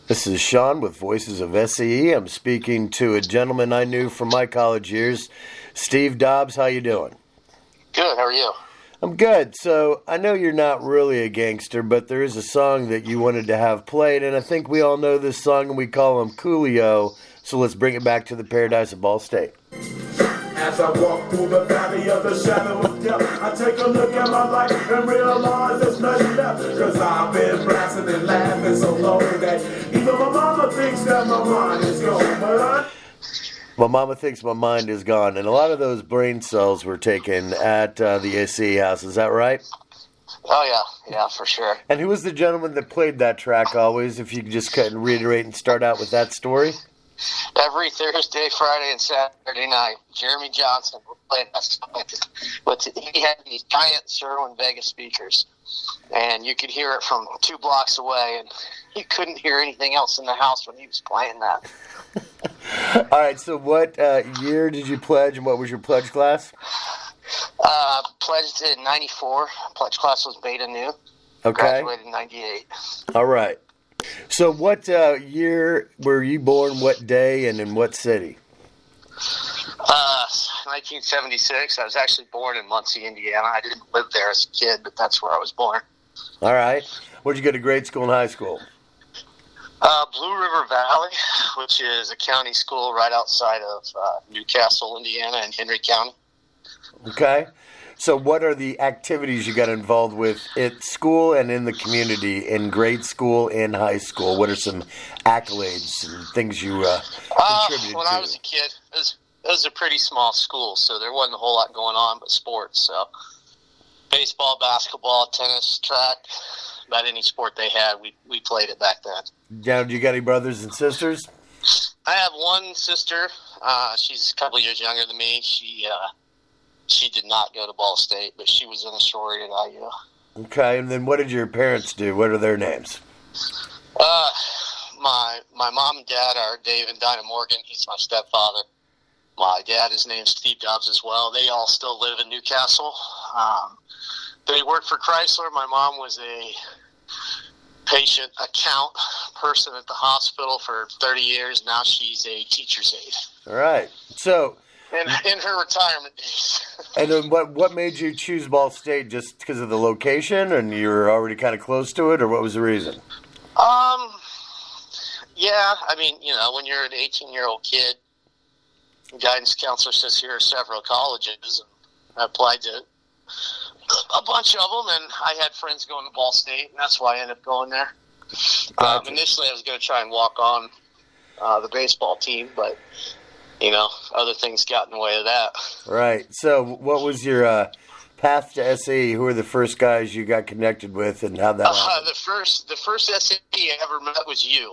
This is Sean with Voices of SCE. I'm speaking to a gentleman I knew from my college years, Steve Dobbs. How you doing? Good. How are you? I'm good. So I know you're not really a gangster, but there is a song that you wanted to have played, and I think we all know this song, and we call him Coolio. So let's bring it back to the paradise of Ball State. As I walk through the valley of the shadow of death, I take a look at my life and realize there's nothing left. Cause I've been blasting and laughing so long that even my mama thinks that my mind is gone. But My mama thinks my mind is gone, and a lot of those brain cells were taken at the SCE house. Is that right? Oh, yeah, for sure. And who was the gentleman that played that track always? If you could just cut and reiterate and start out with that story. Every Thursday, Friday, and Saturday night, Jeremy Johnson would play that song. He had these giant Sherwin Vega speakers, and you could hear it from 2 blocks away, and you couldn't hear anything else in the house when he was playing that. All right, so what year did you pledge, and what was your pledge class? Pledged in 94. Pledge class was Beta Nu. Okay. Graduated in 98. All right. So what year were you born, what day, and in what city? 1976. I was actually born in Muncie, Indiana. I didn't live there as a kid, but that's where I was born. All right. Where'd you go to grade school and high school? Blue River Valley, which is a county school right outside of Newcastle, Indiana, in Henry County. Okay. So what are the activities you got involved with at school and in the community, in grade school and high school? What are some accolades and things you contributed when to? I was a kid, it was a pretty small school, so there wasn't a whole lot going on but sports. So baseball, basketball, tennis, track, about any sport they had, we played it back then. Now, do you got any brothers and sisters? I have one sister. She's a couple years younger than me. She did not go to Ball State, but she was in a sorority at IU. Okay, and then what did your parents do? What are their names? My mom and dad are Dave and Dinah Morgan. He's my stepfather. My dad is named Steve Dobbs as well. They all still live in Newcastle. They work for Chrysler. My mom was a patient account person at the hospital for 30 years. Now she's a teacher's aide. All right. So, in her retirement days. and then what made you choose Ball State? Just because of the location, and you were already kind of close to it, or what was the reason? Yeah, I mean, when you're an 18-year-old kid, guidance counselor says here are several colleges, and I applied to a bunch of them, and I had friends going to Ball State, and that's why I ended up going there. Gotcha. Initially, I was going to try and walk on the baseball team, but other things got in the way of that. Right. So, what was your path to SAE? Who were the first guys you got connected with, and how that happened? The first SAE I ever met was you.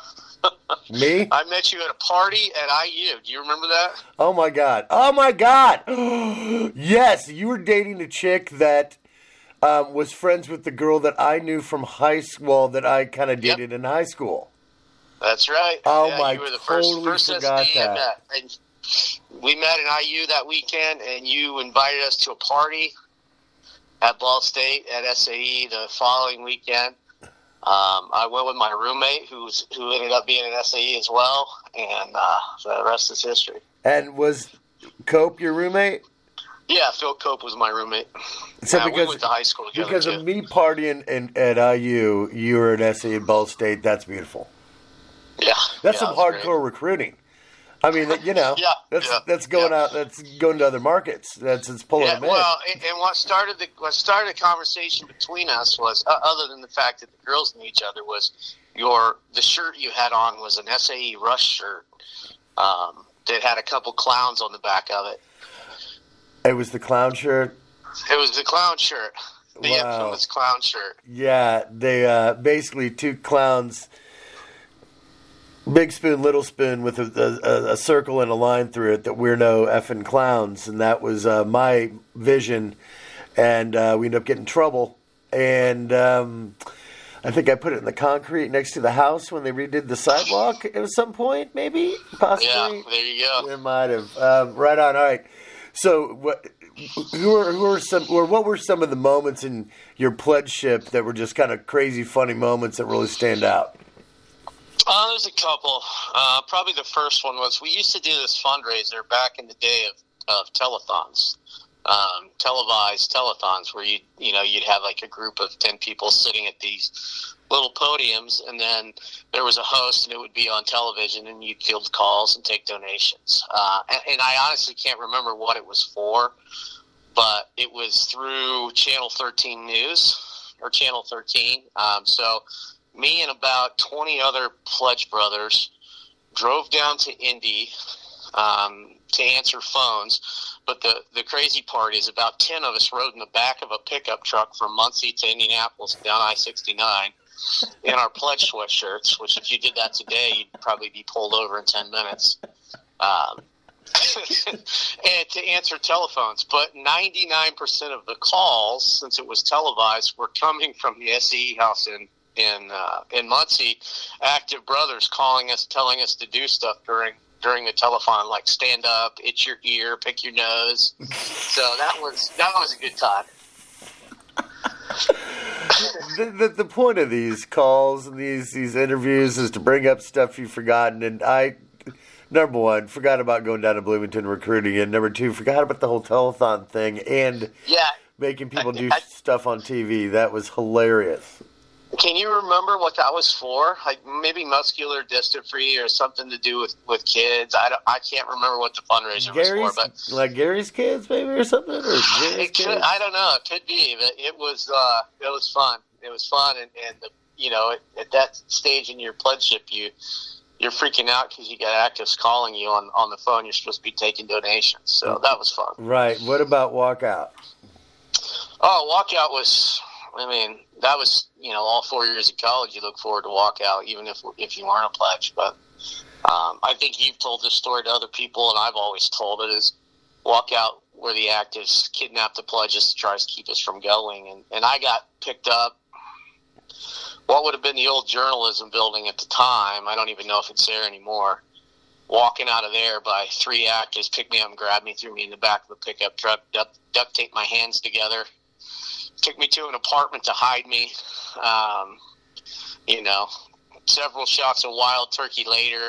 Me? I met you at a party at IU. Do you remember that? Oh my God! Oh my God! Yes, you were dating a chick that was friends with the girl that I knew from high school, that I kind of dated in high school. That's right. Oh yeah, my! You were the totally first forgot SAE I that. met. And we met in IU that weekend, and you invited us to a party at Ball State at SAE the following weekend. I went with my roommate, who ended up being an SAE as well, and the rest is history. And was Cope your roommate? Yeah, Phil Cope was my roommate. So we went to high school together, because too. of me partying at IU, you were at SAE at Ball State. That's beautiful. Yeah, That's yeah, some that was hardcore recruiting. I mean, that's going out. That's going to other markets. It's pulling them in. Well, and what started the conversation between us was, other than the fact that the girls knew each other, was the shirt you had on was an SAE Rush shirt that had a couple clowns on the back of it. It was the clown shirt. It was the clown shirt, the Wow. infamous clown shirt. Yeah, they basically 2 clowns. Big spoon, little spoon, with a circle and a line through it, that we're no effing clowns. And that was my vision. And we ended up getting in trouble. And I think I put it in the concrete next to the house when they redid the sidewalk at some point, maybe, possibly. Yeah, there you go. It might have. Right on. All right. So, what were some of the moments in your pledgeship that were just kind of crazy, funny moments that really stand out? There's a couple. Probably the first one was we used to do this fundraiser back in the day of telethons, televised telethons, where you'd have like a group of 10 people sitting at these little podiums, and then there was a host, and it would be on television, and you'd field calls and take donations. And I honestly can't remember what it was for, but it was through Channel 13 News or Channel 13. So me and about 20 other pledge brothers drove down to Indy to answer phones. But the crazy part is about 10 of us rode in the back of a pickup truck from Muncie to Indianapolis down I-69 in our pledge sweatshirts, which if you did that today, you'd probably be pulled over in 10 minutes. And to answer telephones. But 99% of the calls, since it was televised, were coming from the SE house in Muncie, active brothers calling us, telling us to do stuff during the telephone, like stand up, itch your ear, pick your nose. So that was a good time. The point of these calls and these interviews is to bring up stuff you've forgotten. And I, number one, forgot about going down to Bloomington recruiting, and number two, forgot about the whole telethon thing and making people do stuff on TV. That was hilarious. Can you remember what that was for? Like maybe muscular dystrophy or something to do with kids. I can't remember what the fundraiser was for, but like Gary's kids maybe or something. Or I don't know. It could be. But it was fun. It was fun, and at that stage in your pledgeship, you're freaking out because you got actives calling you on the phone. You're supposed to be taking donations, so that was fun. Right. What about walkout? Oh, walkout was. I mean, that was, all 4 years of college, you look forward to walkout, even if you weren't a pledge. But I think you've told this story to other people, and I've always told it, is walkout where the actives kidnap the pledges to try to keep us from going. And I got picked up what would have been the old journalism building at the time. I don't even know if it's there anymore. Walking out of there by 3 actives, picked me up and grabbed me, threw me in the back of the pickup truck, duct taped my hands together. Took me to an apartment to hide me. Several shots of wild turkey later.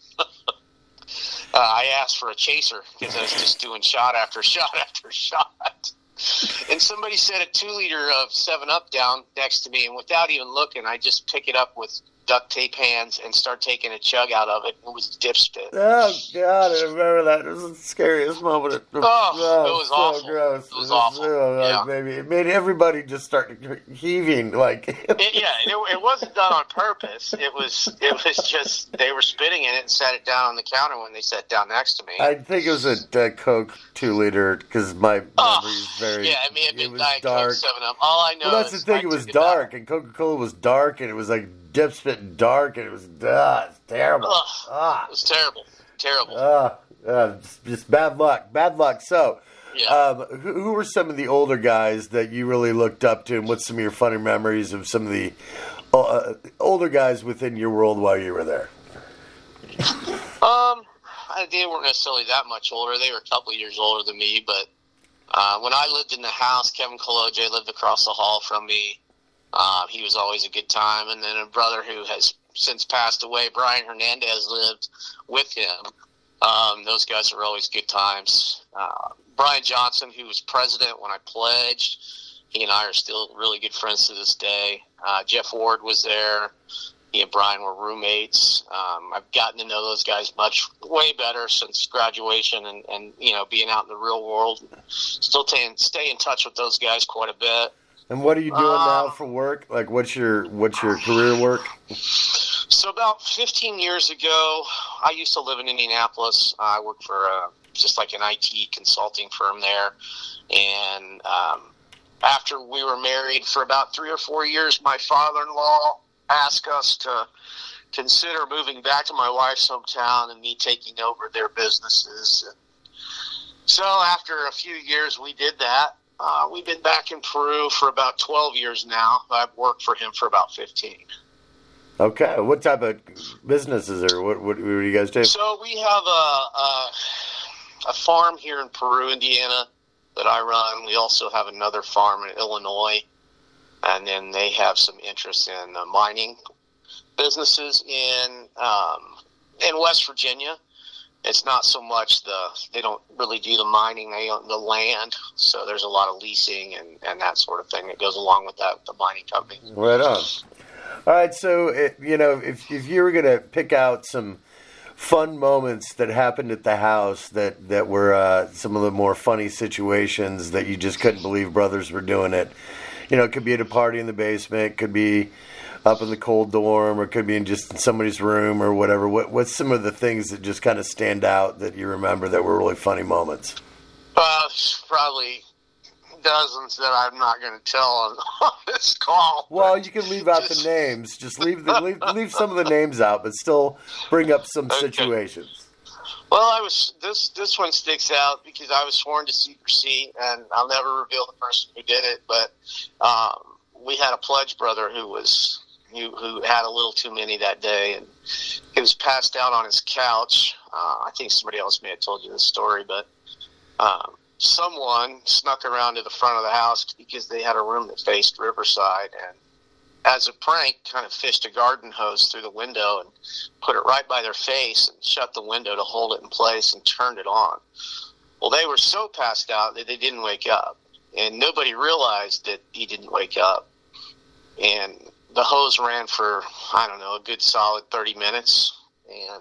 I asked for a chaser because I was just doing shot after shot after shot. And somebody set a 2-liter of 7-Up down next to me, and without even looking, I just pick it up with duct tape hands and start taking a chug out of it. It was dip spit. Oh, God, I remember that. It was the scariest moment. It was so awful. Gross. It was awful. It made everybody just start heaving. It wasn't done on purpose. It was just they were spitting in it and set it down on the counter when they sat down next to me. I think it was a Coke 2-liter because my memory is very. Yeah, it may have been Diet Coke 7-Up. All I know that's the thing. It was dark, and Coca-Cola was dark, and it was like dip spit dark, and it was terrible. It was terrible. Just bad luck. So, who were some of the older guys that you really looked up to, and what's some of your funny memories of some of the older guys within your world while you were there? They weren't necessarily that much older. They were a couple of years older than me, but when I lived in the house, Kevin Koloje lived across the hall from me. He was always a good time. And then a brother who has since passed away, Brian Hernandez, lived with him. Those guys were always good times. Brian Johnson, who was president when I pledged, he and I are still really good friends to this day. Jeff Ward was there. He and Brian were roommates. I've gotten to know those guys way better since graduation and being out in the real world. Still stay in touch with those guys quite a bit. And what are you doing now for work? Like, what's your career work? So about 15 years ago, I used to live in Indianapolis. I worked for just like an IT consulting firm there. And after we were married for about 3 or 4 years, my father-in-law asked us to consider moving back to my wife's hometown and me taking over their businesses. So after a few years, we did that. We've been back in Peru for about 12 years now. I've worked for him for about 15. Okay. What type of businesses or what do you guys do? So we have a farm here in Peru, Indiana, that I run. We also have another farm in Illinois. And then they have some interest in mining. businesses in West Virginia. It's not so much they don't really do the mining, they own the land, so there's a lot of leasing and that sort of thing that goes along with that, the mining company. Right on. All right, so, if you were going to pick out some fun moments that happened at the house that were some of the more funny situations that you just couldn't believe brothers were doing it, it could be at a party in the basement, could be up in the cold dorm, or could be in just somebody's room or whatever. What's some of the things that just kind of stand out that you remember that were really funny moments? Probably dozens that I'm not going to tell on this call. Well, you can leave out the names. Just leave some of the names out, but still bring up some situations. Well, this one sticks out because I was sworn to secrecy, and I'll never reveal the person who did it. But we had a pledge brother who had a little too many that day, and he was passed out on his couch. I think somebody else may have told you this story, but someone snuck around to the front of the house because they had a room that faced Riverside, and as a prank, kind of fished a garden hose through the window and put it right by their face and shut the window to hold it in place and turned it on. Well, they were so passed out that they didn't wake up, and nobody realized that he didn't wake up. And the hose ran for, I don't know, a good solid 30 minutes and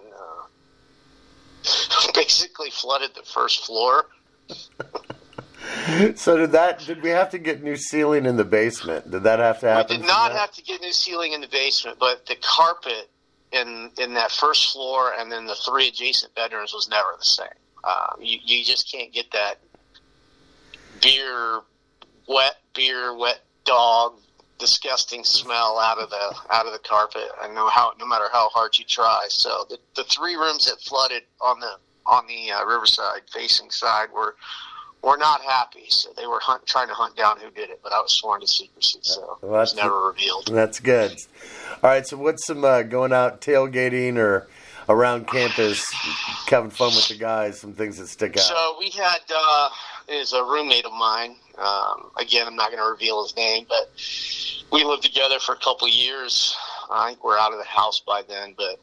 basically flooded the first floor. So did we have to get new ceiling in the basement? Did that have to happen? We did not have to get new ceiling in the basement, but the carpet in that first floor and then the 3 adjacent bedrooms was never the same. You just can't get that wet dog, disgusting smell out of the carpet. And no matter how hard you try. So the 3 rooms that flooded on the Riverside facing side were not happy. So they were trying to hunt down who did it, but I was sworn to secrecy, so it was never revealed. That's good. All right, so what's some going out tailgating or around campus, having fun with the guys, some things that stick out? So we had is a roommate of mine. Again, I'm not going to reveal his name, but we lived together for a couple of years. I think we're out of the house by then, but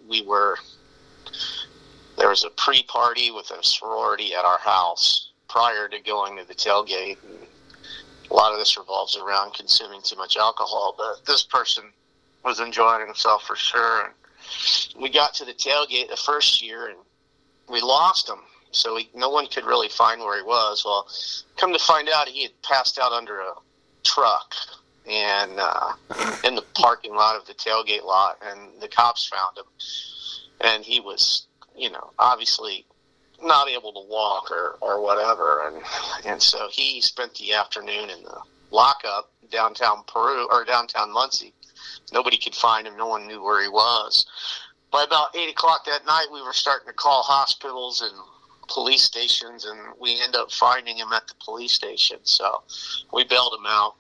there was a pre-party with a sorority at our house prior to going to the tailgate. And a lot of this revolves around consuming too much alcohol, but this person was enjoying himself for sure. And we got to the tailgate the first year, and we lost him. So no one could really find where he was. Well, come to find out, he had passed out under a truck and in the parking lot of the tailgate lot, and the cops found him. And he was, obviously not able to walk or whatever. And so he spent the afternoon in the lockup downtown Peru or downtown Muncie. Nobody could find him. No one knew where he was. By about 8 o'clock that night, we were starting to call hospitals and police stations, and we ended up finding him at the police station. So we bailed him out.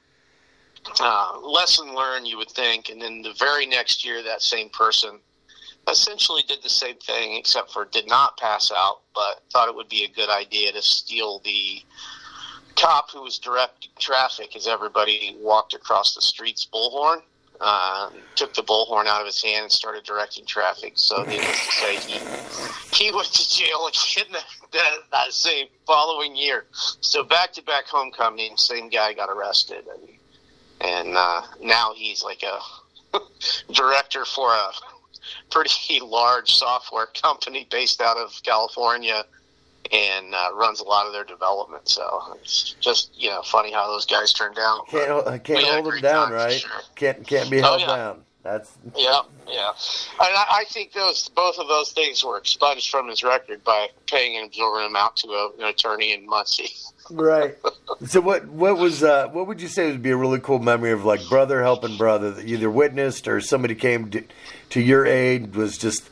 Lesson learned, you would think. And then the very next year, that same person essentially did the same thing, except for did not pass out, but thought it would be a good idea to steal the cop who was directing traffic as everybody walked across the street's bullhorn. Took the bullhorn out of his hand and started directing traffic. So needless to say, he went to jail again that same following year. So back-to-back homecoming, same guy got arrested. And now he's like a director for a pretty large software company based out of California, and runs a lot of their development. So it's just, funny how those guys turned out. Can't hold them down, right? Sure. Can't be held down. That's yeah. And I think both of those things were expunged from his record by paying an exorbitant amount to an attorney in Muncie. Right. So what would you say would be a really cool memory of like brother helping brother that you either witnessed or somebody came to your aid, was just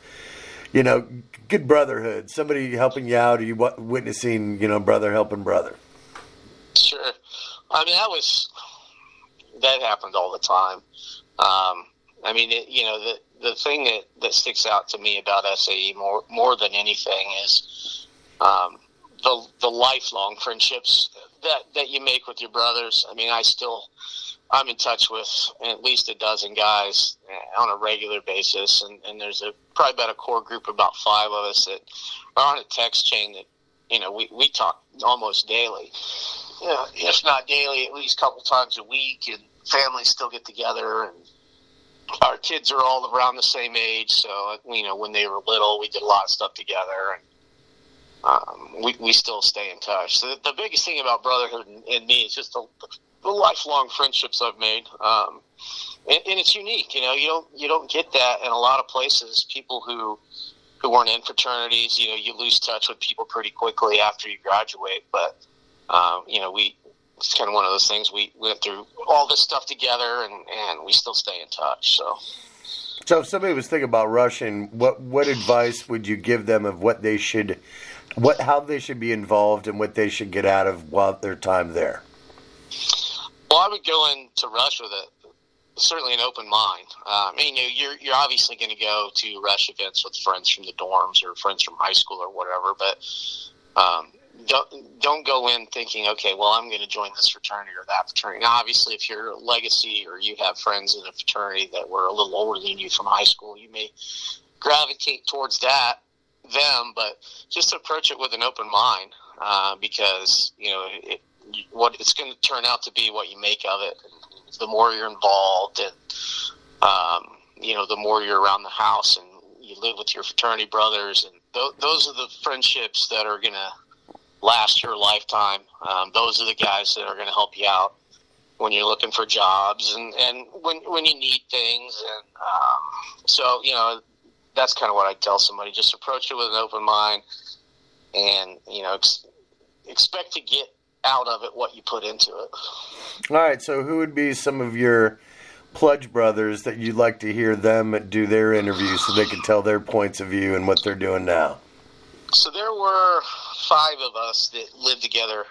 good brotherhood, somebody helping you out, or you witnessing brother helping brother? Sure. I mean, that happened all the time. The thing that sticks out to me about SAE more than anything is the lifelong friendships that you make with your brothers. I mean, I still I'm in touch with at least a dozen guys on a regular basis, and there's probably about a core group of about 5 of us that are on a text chain that, we talk almost daily. If not daily, at least a couple times a week, and families still get together, and our kids are all around the same age, so, when they were little, we did a lot of stuff together, and we still stay in touch. So the biggest thing about brotherhood and me is just the lifelong friendships I've made, and it's unique. You don't get that in a lot of places. People who weren't in fraternities, you lose touch with people pretty quickly after you graduate. But it's kind of one of those things. We went through all this stuff together, and we still stay in touch. So if somebody was thinking about rushing, what advice would you give them of how they should be involved and what they should get out of their time there? Well, I would go into Rush with certainly an open mind. You're obviously going to go to Rush events with friends from the dorms or friends from high school or whatever, but don't go in thinking, okay, well, I'm going to join this fraternity or that fraternity. Now, obviously, if you're a legacy or you have friends in a fraternity that were a little older than you from high school, you may gravitate towards them, but just approach it with an open mind, because what it's going to turn out to be what you make of it. And the more you're involved, and the more you're around the house, and you live with your fraternity brothers, and those are the friendships that are going to last your lifetime. Those are the guys that are going to help you out when you're looking for jobs and when you need things. And so that's kind of what I tell somebody. Just approach it with an open mind, and expect to get out of it what you put into it. All right, so who would be some of your pledge brothers that you'd like to hear them do their interviews so they can tell their points of view and what they're doing now? So there were 5 of us that lived together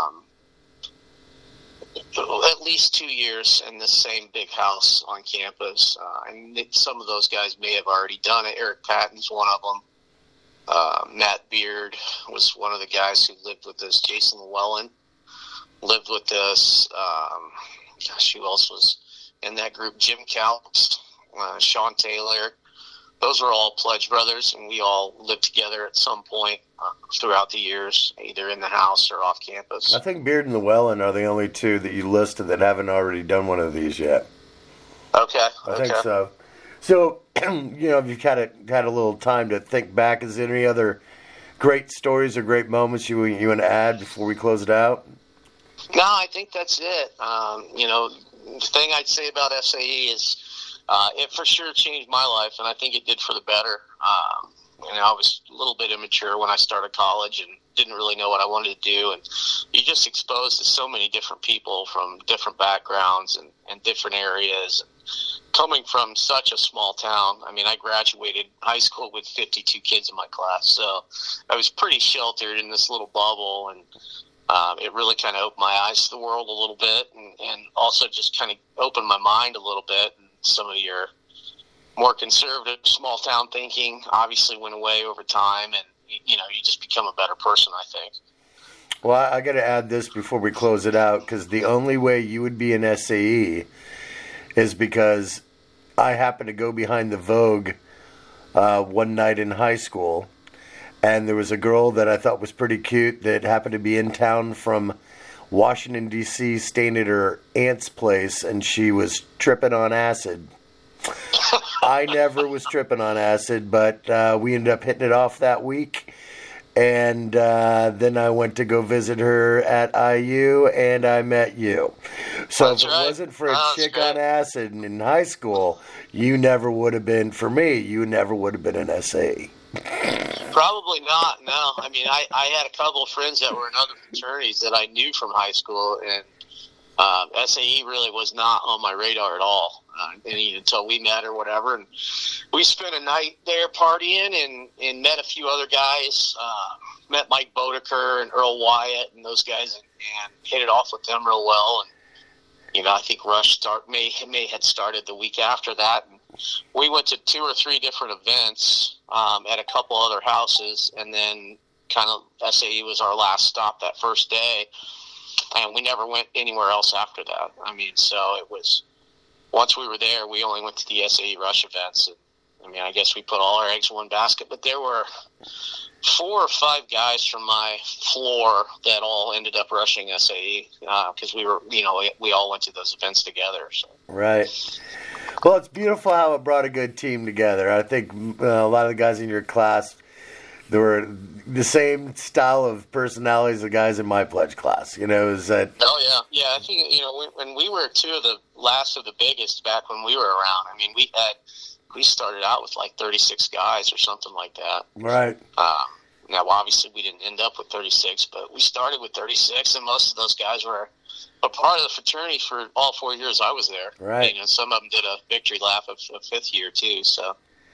at least 2 years in the same big house on campus, and some of those guys may have already done it. Eric Patton's one of them. Matt Beard was one of the guys who lived with us. Jason Llewellyn lived with us. Who else was in that group? Jim Calps, Sean Taylor. Those are all pledge brothers, and we all lived together at some point throughout the years, either in the house or off campus. I think Beard and Llewellyn are the only 2 that you listed that haven't already done one of these yet. Okay. I think so. So, if you've had a little time to think back, is there any other great stories or great moments you want to add before we close it out? No, I think that's it. The thing I'd say about SAE is it for sure changed my life, and I think it did for the better. I was a little bit immature when I started college and didn't really know what I wanted to do, and you're just exposed to so many different people from different backgrounds and different areas. Coming from such a small town, I graduated high school with 52 kids in my class, so I was pretty sheltered in this little bubble, and it really kind of opened my eyes to the world a little bit, and also just kind of opened my mind a little bit. And some of your more conservative small town thinking obviously went away over time, and you just become a better person, I think. Well, I got to add this before we close it out, because the only way you would be an SAE is because I happened to go behind the Vogue one night in high school, and there was a girl that I thought was pretty cute that happened to be in town from Washington, D.C., staying at her aunt's place, and she was tripping on acid. I never was tripping on acid, but we ended up hitting it off that week, and then I went to go visit her at IU, and I met you. So That's if it right. wasn't for a chick on acid in high school, you never would have been, for me, you never would have been an SAE. Probably not, no. I had a couple of friends that were in other fraternities that I knew from high school, and SAE really was not on my radar at all until we met or whatever. And we spent a night there partying and met a few other guys, met Mike Bodeker and Earl Wyatt and those guys, and hit it off with them real well. And, I think Rush may had started the week after that. And we went to 2 or 3 different events at a couple other houses, and then kind of SAE was our last stop that first day. and we never went anywhere else after that. I mean, so it was, once we were there, we only went to the SAE rush events. And, I mean, I guess we put all our eggs in one basket, but there were 4 or 5 guys from my floor that all ended up rushing SAE because we were, we all went to those events together. So. Right. Well, it's beautiful how it brought a good team together. I think a lot of the guys in your class, they were the same style of personalities the guys in my pledge class. Is that? Oh yeah, I think when we were 2 of the last of the biggest back when we were around. I mean, we started out with like 36 guys or something like that. Right. Now, obviously, we didn't end up with 36, but we started with 36, and most of those guys were a part of the fraternity for all 4 years I was there. Right. Some of them did a victory lap of 5th year, too, so.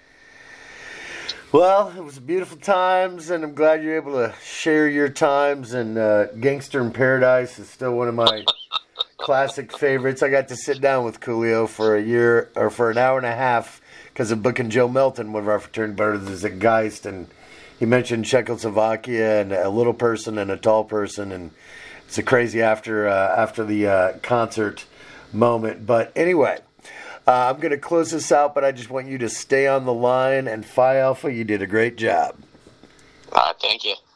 Well, it was beautiful times, and I'm glad you're able to share your times, and Gangster in Paradise is still one of my classic favorites. I got to sit down with Coolio for an hour and a half because of booking Joe Melton, one of our fraternity brothers at Geist, and he mentioned Czechoslovakia and a little person and a tall person, and it's a crazy after the concert moment. But anyway, I'm going to close this out, but I just want you to stay on the line, and Phi Alpha, you did a great job. Thank you.